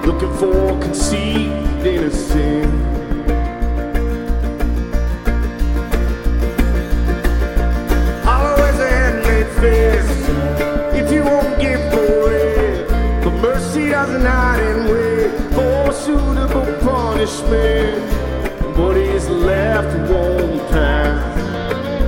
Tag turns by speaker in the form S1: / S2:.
S1: looking for conceived innocence. Always a handmade fist if you won't give for it, but mercy doesn't hide and wait for suitable punishment. What is left won't pass.